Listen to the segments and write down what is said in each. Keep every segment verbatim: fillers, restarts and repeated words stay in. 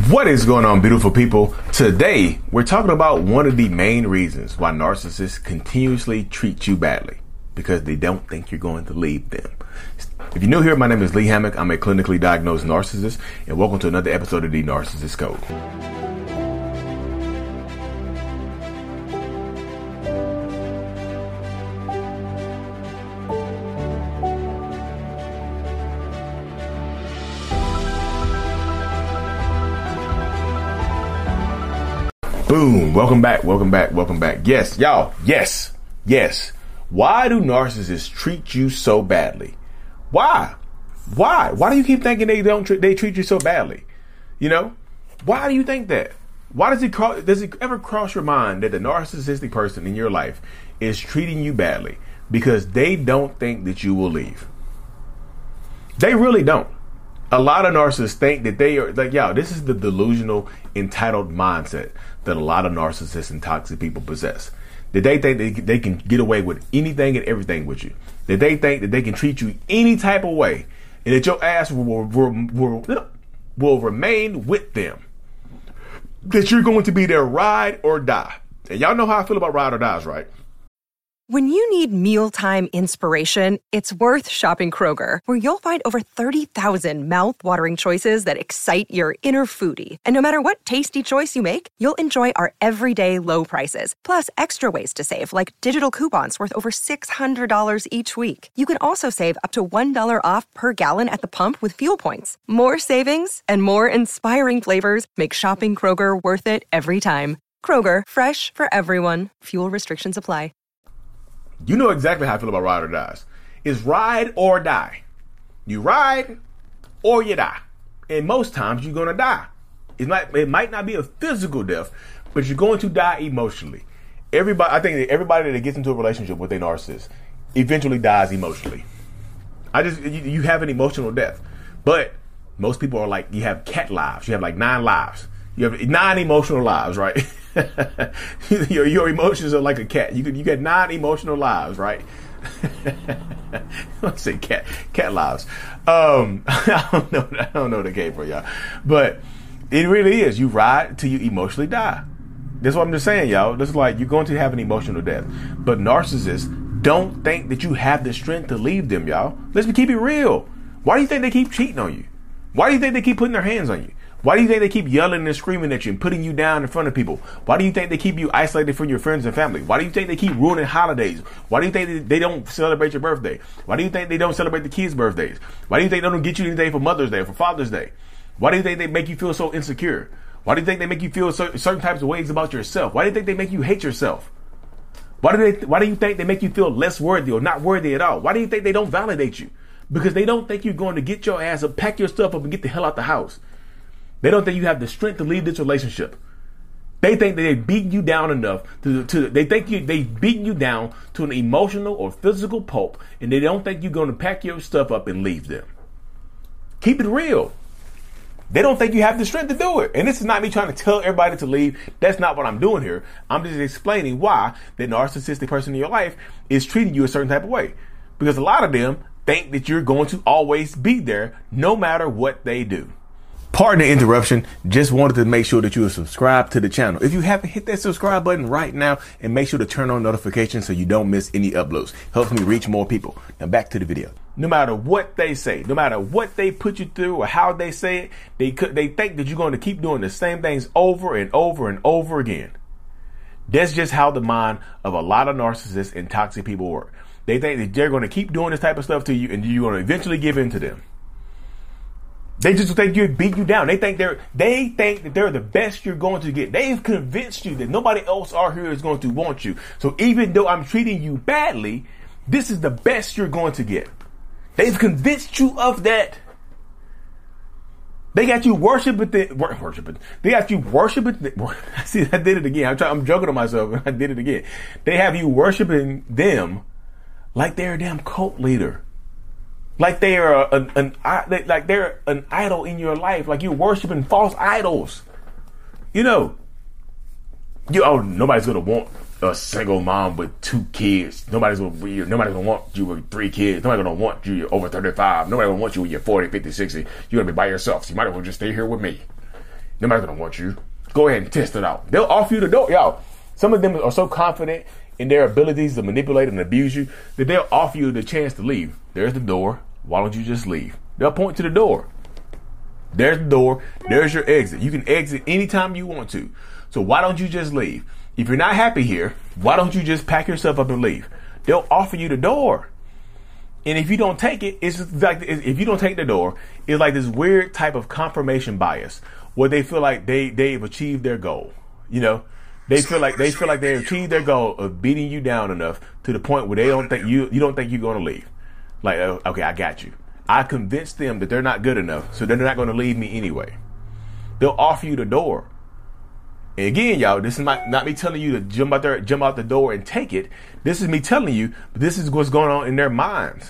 What is going on, beautiful people? Today, we're talking about one of the main reasons why narcissists continuously treat you badly. Because they don't think you're going to leave them. If you're new here, my name is Lee Hammock. I'm a clinically diagnosed narcissist, and welcome to another episode of The Narcissist Code. Boom. Welcome back. Welcome back. Welcome back. Yes, y'all. Yes. Yes. Why do narcissists treat you so badly? Why? Why? Why do you keep thinking they don't tr- they treat you so badly? You know? Why do you think that? Why does it cro- does it ever cross your mind that the narcissistic person in your life is treating you badly because they don't think that you will leave? They really don't. A lot of narcissists think that they are like, yo, this is the delusional, entitled mindset that a lot of narcissists and toxic people possess. That they think they, they can get away with anything and everything with you. That they think that they can treat you any type of way and that your ass will, will, will, will remain with them. That you're going to be their ride or die. And y'all know how I feel about ride or dies, right? When you need mealtime inspiration, it's worth shopping Kroger, where you'll find over thirty thousand mouth-watering choices that excite your inner foodie. And no matter what tasty choice you make, you'll enjoy our everyday low prices, plus extra ways to save, like digital coupons worth over six hundred dollars each week. You can also save up to one dollar off per gallon at the pump with fuel points. More savings and more inspiring flavors make shopping Kroger worth it every time. Kroger, fresh for everyone. Fuel restrictions apply. You know exactly how I feel about ride or dies. It's ride or die. You ride or you die. And most times you're going to die. It's not, it might not be a physical death, but you're going to die emotionally. Everybody, I think that everybody that gets into a relationship with a narcissist eventually dies emotionally. I just, you, you have an emotional death. But most people are like, you have cat lives. You have like nine lives. You have nine emotional lives, right? your, your emotions are like a cat. You could, you get nine emotional lives, right? Let's say cat cat lives. Um, I don't know. I don't know the game for y'all, but it really is. You ride till you emotionally die. That's what I'm just saying, y'all. This is like you're going to have an emotional death. But narcissists don't think that you have the strength to leave them, y'all. Let's keep it real. Why do you think they keep cheating on you? Why do you think they keep putting their hands on you? Why do you think they keep yelling and screaming at you and putting you down in front of people? Why do you think they keep you isolated from your friends and family? Why do you think they keep ruining holidays? Why do you think they don't celebrate your birthday? Why do you think they don't celebrate the kids' birthdays? Why do you think they don't get you anything for Mother's Day or for Father's Day? Why do you think they make you feel so insecure? Why do you think they make you feel certain types of ways about yourself? Why do you think they make you hate yourself? Why do they? Why do you think they make you feel less worthy or not worthy at all? Why do you think they don't validate you? Because they don't think you're going to get your ass up, pack your stuff up, and get the hell out the house. They don't think you have the strength to leave this relationship. They think that they've beaten you down enough to, to they think you they've beaten you down to an emotional or physical pulp, and they don't think you're going to pack your stuff up and leave them. Keep it real. They don't think you have the strength to do it. And this is not me trying to tell everybody to leave. That's not what I'm doing here. I'm just explaining why the narcissistic person in your life is treating you a certain type of way. Because a lot of them think that you're going to always be there no matter what they do. Pardon the interruption. Just wanted to make sure that you are subscribed to the channel. If you haven't, hit that subscribe button right now and make sure to turn on notifications so you don't miss any uploads. Helps me reach more people. Now back to the video. No matter what they say, no matter what they put you through or how they say it, they could, they think that you're going to keep doing the same things over and over and over again. That's just how the mind of a lot of narcissists and toxic people work. They think that they're going to keep doing this type of stuff to you and you're going to eventually give in to them. They just think you beat you down. They think they're they think that they're the best you're going to get. They've convinced you that nobody else out here is going to want you. So even though I'm treating you badly, this is the best you're going to get. They've convinced you of that. They got you worshiping the worshiping. They got you worshiping. The, see, I did it again. I'm trying, I'm joking to myself. I did it again. They have you worshiping them like they're a damn cult leader. Like they are an, an like they're an idol in your life. Like you're worshiping false idols. You know, you oh nobody's gonna want a single mom with two kids. Nobody's gonna nobody's gonna want you with three kids. Nobody's gonna want you over thirty-five. Nobody gonna want you when you're forty, fifty, sixty. You're gonna be by yourself. So you might as well just stay here with me. Nobody's gonna want you. Go ahead and test it out. They'll offer you the door, y'all. Some of them are so confident in their abilities to manipulate and abuse you that they'll offer you the chance to leave. There's the door. Why don't you just leave? They'll point to the door. There's the door. There's your exit. You can exit anytime you want to. So why don't you just leave? If you're not happy here, why don't you just pack yourself up and leave? They'll offer you the door. And if you don't take it, it's like, if you don't take the door, it's like this weird type of confirmation bias where they feel like they, they've achieved their goal. You know, they feel like they feel like they achieved their goal of beating you down enough to the point where they don't think you, you don't think you're going to leave. Like, oh, okay, I got you. I convinced them that they're not good enough, so they're not going to leave me anyway. They'll offer you the door. And again, y'all, this is not, not me telling you to jump out there, jump out the door and take it. This is me telling you, this is what's going on in their minds.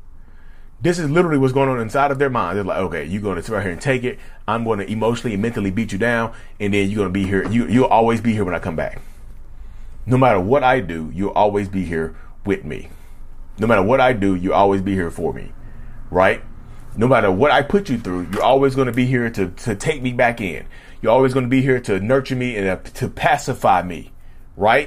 This is literally what's going on inside of their minds. They're like, okay, you're going to sit right here and take it. I'm going to emotionally and mentally beat you down. And then you're going to be here. You, you'll always be here when I come back. No matter what I do, you'll always be here with me. No matter what I do, you'll always be here for me. Right? No matter what I put you through, you're always going to be here to, to take me back in. You're always going to be here to nurture me and uh, to pacify me. Right?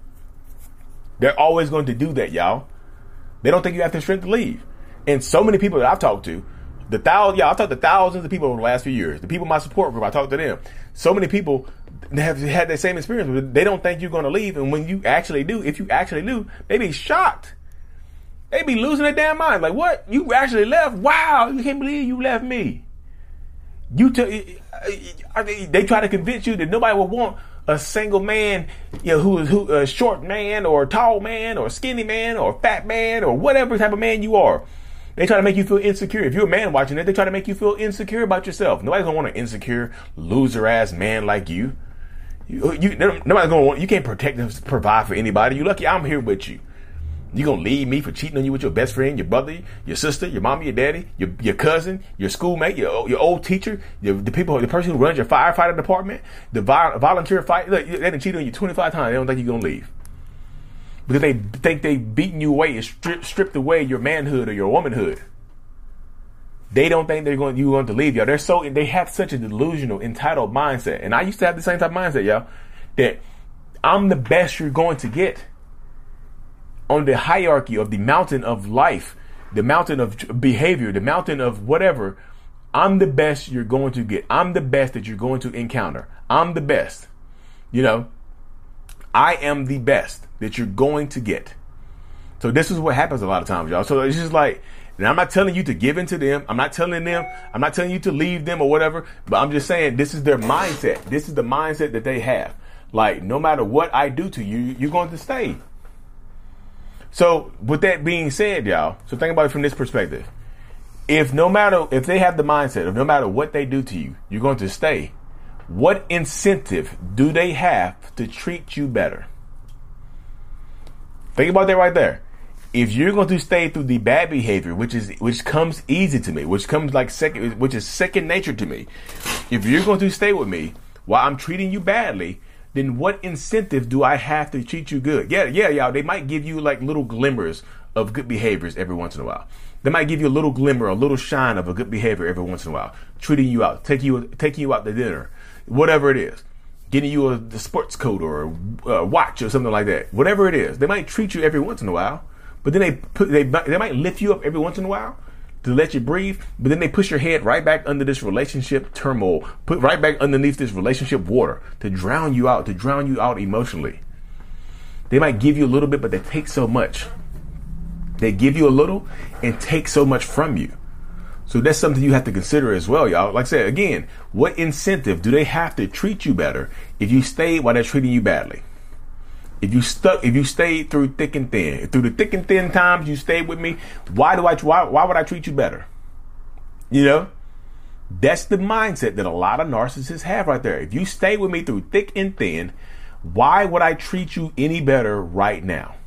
They're always going to do that, y'all. They don't think you have the strength to leave. And so many people that I've talked to, the thousands, yeah, I've talked to thousands of people over the last few years. The people in my support group, I talked to them. So many people have had that same experience. They don't think you're going to leave. And when you actually do, if you actually do, they be shocked. They be losing their damn mind. Like, what? You actually left? Wow. You can't believe you left me. You t- They try to convince you that nobody will want a single man, you know, who is who a short man or a tall man or a skinny man or a fat man or whatever type of man you are. They try to make you feel insecure. If you're a man watching it, they try to make you feel insecure about yourself. Nobody's gonna want an insecure, loser ass man like you. You, you nobody's gonna want. You can't protect and provide for anybody. You lucky I'm here with you. You gonna leave me for cheating on you with your best friend, your brother, your sister, your mommy, your daddy, your your cousin, your schoolmate, your your old teacher, your, the people, the person who runs your firefighter department, the vol- volunteer fight. Look, they done cheated on you twenty-five times. They don't think you're gonna leave because they think they've beaten you away and stripped stripped away your manhood or your womanhood. They don't think they're going you're going to leave, y'all. They're so they have such a delusional, entitled mindset, and I used to have the same type of mindset, y'all. That I'm the best you're going to get. On the hierarchy of the mountain of life, the mountain of behavior, the mountain of whatever, I'm the best you're going to get. I'm the best that you're going to encounter. I'm the best. You know, I am the best that you're going to get. So this is what happens a lot of times, y'all. So it's just like, and I'm not telling you to give in to them. I'm not telling them, I'm not telling you to leave them or whatever, but I'm just saying this is their mindset. This is the mindset that they have. Like, no matter what I do to you, you're going to stay. So with that being said, y'all, so think about it from this perspective. If no matter, if they have the mindset of no matter what they do to you, you're going to stay, what incentive do they have to treat you better? Think about that right there. If you're going to stay through the bad behavior, which is, which comes easy to me, which comes like second, which is second nature to me. If you're going to stay with me while I'm treating you badly, then what incentive do I have to treat you good? Yeah, yeah, y'all. They might give you like little glimmers of good behaviors every once in a while. They might give you a little glimmer, a little shine of a good behavior every once in a while. Treating you out, taking you, taking you out to dinner, whatever it is. Getting you a, a sports coat or a, a watch or something like that. Whatever it is. They might treat you every once in a while, but then they put, they, they might lift you up every once in a while to let you breathe, but then they push your head right back under this relationship turmoil, put right back underneath this relationship water to drown you out, to drown you out emotionally. They might give you a little bit, but they take so much. They give you a little and take so much from you. So that's something you have to consider as well, y'all. Like I said, again, what incentive do they have to treat you better if you stay while they're treating you badly? If you stuck, if you stayed through thick and thin, through the thick and thin times you stayed with me, why do I, why, why would I treat you better? You know, that's the mindset that a lot of narcissists have right there. If you stay with me through thick and thin, why would I treat you any better right now?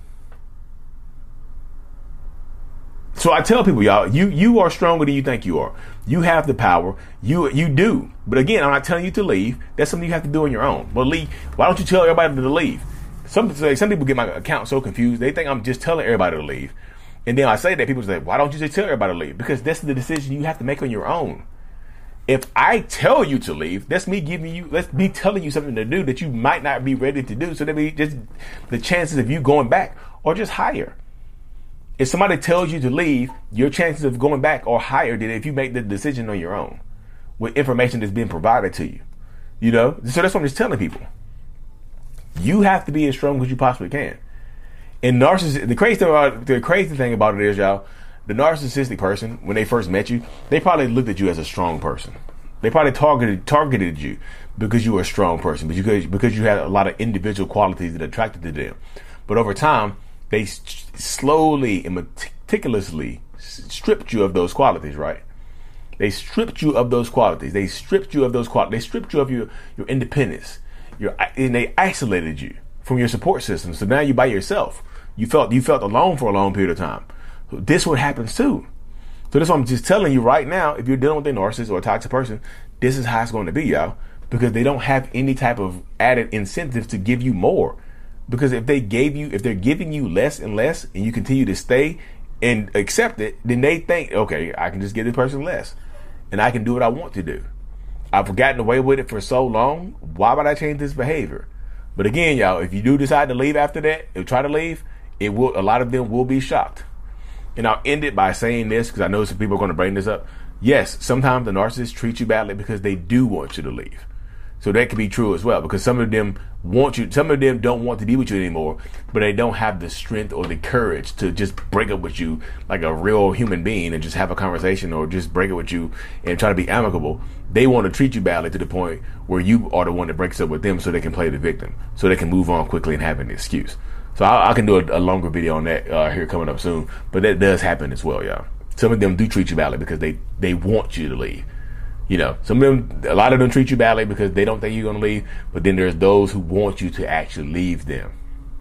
So I tell people, y'all, you, you are stronger than you think you are. You have the power. You, you do. But again, I'm not telling you to leave. That's something you have to do on your own. Well, Lee, why don't you tell everybody to leave? Some, some people get my account so confused. They think I'm just telling everybody to leave. And then I say that, people say, why don't you just tell everybody to leave? Because that's the decision you have to make on your own. If I tell you to leave, that's me giving you, that's me telling you something to do that you might not be ready to do. So that be just the chances of you going back are just higher. If somebody tells you to leave, your chances of going back are higher than if you make the decision on your own with information that's being provided to you. You know, so that's what I'm just telling people. You have to be as strong as you possibly can. And narcissist, the crazy thing about the crazy thing about it is, y'all, the narcissistic person, when they first met you, they probably looked at you as a strong person. They probably targeted targeted you because you were a strong person, because because you had a lot of individual qualities that attracted to them. But over time, they slowly and meticulously stripped you of those qualities, right? They stripped you of those qualities. They stripped you of those qualities. They stripped you of your, your independence. Your, and they isolated you from your support system. So now you're by yourself. You felt you felt alone for a long period of time. This what happens too. So that's what I'm just telling you right now. If you're dealing with a narcissist or a toxic person, this is how it's going to be, y'all. Because they don't have any type of added incentive to give you more. Because if they gave you, if they're giving you less and less, and you continue to stay and accept it, then they think, okay, I can just give this person less, and I can do what I want to do. I've gotten away with it for so long. Why would I change this behavior? But again, y'all, if you do decide to leave after that, or try to leave, it will. A lot of them will be shocked. And I'll end it by saying this, because I know some people are going to bring this up. Yes, sometimes the narcissists treat you badly because they do want you to leave. So that could be true as well, because some of them want you, some of them don't want to be with you anymore, but they don't have the strength or the courage to just break up with you like a real human being and just have a conversation, or just break up with you and try to be amicable. They want to treat you badly to the point where you are the one that breaks up with them so they can play the victim, so they can move on quickly and have an excuse. So I, I can do a, a longer video on that uh, here coming up soon, but that does happen as well, y'all. Some of them do treat you badly because they, they want you to leave. You know, some of them, a lot of them treat you badly because they don't think you're going to leave. But then there's those who want you to actually leave them,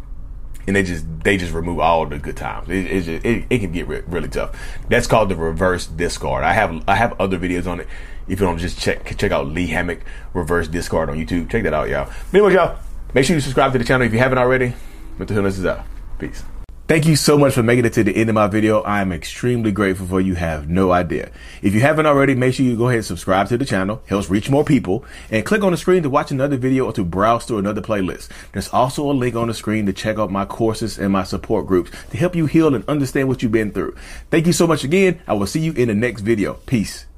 and they just they just remove all the good times. It it's just, it, it can get re- really tough. That's called the reverse discard. I have I have other videos on it. If you don't, just check check out Lee Hammock reverse discard on YouTube. Check that out, y'all. But anyway, y'all, make sure you subscribe to the channel if you haven't already. Mental Healness is out. Peace. Thank you so much for making it to the end of my video. I am extremely grateful for you. Have no idea. If you haven't already, make sure you go ahead and subscribe to the channel. Helps reach more people. And click on the screen to watch another video or to browse through another playlist. There's also a link on the screen to check out my courses and my support groups to help you heal and understand what you've been through. Thank you so much again. I will see you in the next video. Peace.